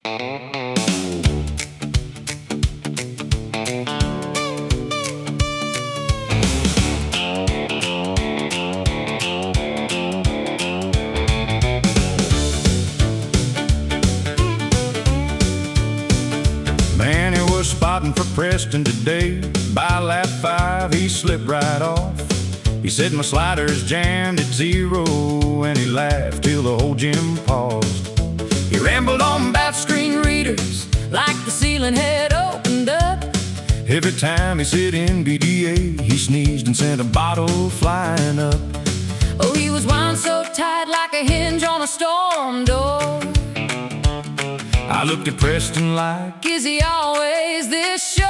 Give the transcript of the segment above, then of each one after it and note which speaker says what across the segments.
Speaker 1: Manny was spotting for Preston today. By lap 5 he slipped right off. He said my slider's jammed at 0, and he laughed till the whole gym paused. He rambled on about screen readers like the ceiling had opened up. Every time he said NVDA, he sneezed and sent a bottle flying up.
Speaker 2: Oh, he was wound so tight like a hinge on a storm door.
Speaker 1: I looked at Preston like,
Speaker 2: is he always this sure?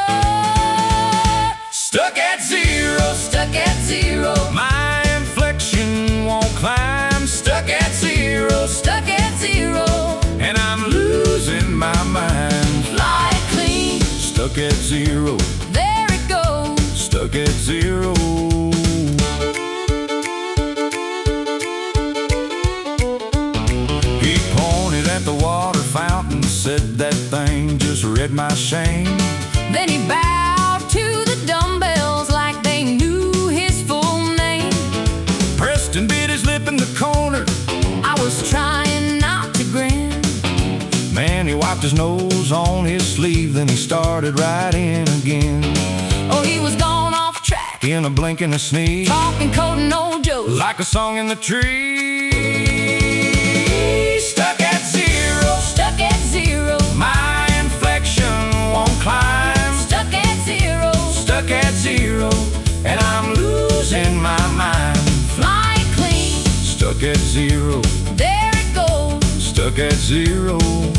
Speaker 1: stuck at 0,
Speaker 2: Stuck at 0,
Speaker 1: my inflection won't climb. Stuck at 0,
Speaker 2: stuck at 0,
Speaker 1: and I'm losing my mind.
Speaker 2: fly clean,
Speaker 1: Stuck at 0,
Speaker 2: there it goes.
Speaker 1: stuck at 0. He pointed at the water fountain, said that thing just read my shame.
Speaker 2: Then he bowed to the dumbbells like they knew his full name.
Speaker 1: Preston bit his lip in the corner.
Speaker 2: I was trying not to grin.
Speaker 1: Manny wiped his nose on his sleeve, then he started right in again.
Speaker 2: Oh, he was gone off track,
Speaker 1: In a blink and a sneeze,
Speaker 2: talking, quoting old jokes.
Speaker 1: like a song in the tree. Stuck at 0,
Speaker 2: Stuck at 0,
Speaker 1: my inflection won't climb.
Speaker 2: stuck at 0,
Speaker 1: Stuck at 0, and I'm losing my mind.
Speaker 2: fly clean,
Speaker 1: Stuck at 0,
Speaker 2: there it goes.
Speaker 1: stuck at 0.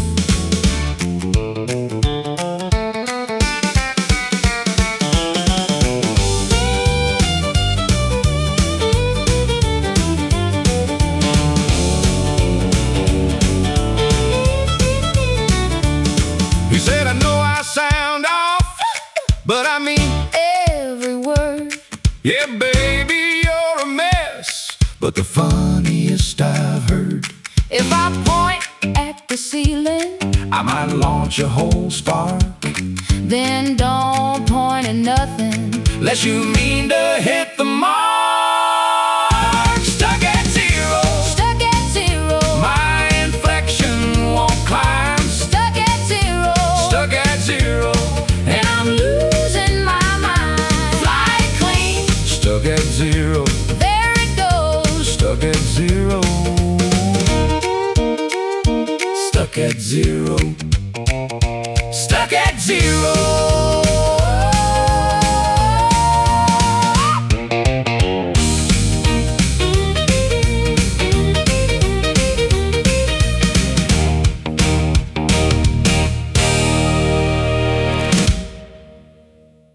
Speaker 1: He said, I know I sound off, but I mean
Speaker 2: Every word,
Speaker 1: yeah, baby, you're a mess, but the funniest I've heard.
Speaker 2: if I point at the ceiling,
Speaker 1: I might launch a whole spark,
Speaker 2: then don't point at nothing.
Speaker 1: unless you mean to hit the mark. Stuck at 0,
Speaker 2: Stuck at 0,
Speaker 1: my inflection won't climb.
Speaker 2: stuck at 0,
Speaker 1: Stuck at 0,
Speaker 2: and I'm losing my mind. Fly clean,
Speaker 1: stuck at 0,
Speaker 2: there it goes.
Speaker 1: stuck at 0. Stuck at 0, stuck at 0.